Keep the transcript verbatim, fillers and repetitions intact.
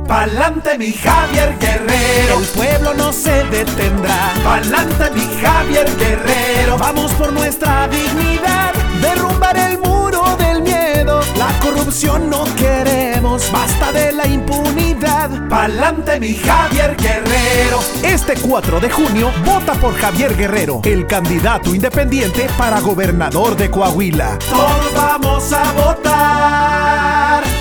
Pa'lante mi Javier Guerrero, el pueblo no se detendrá. pa'lante mi Javier Guerrero, Vamos por nuestra dignidad, derrumbar el muro del miedo. La corrupción no queremos, basta de la impunidad. pa'lante mi Javier Guerrero. Este cuatro de junio, vota por Javier Guerrero, el candidato independiente para gobernador de Coahuila. Todos vamos a votar.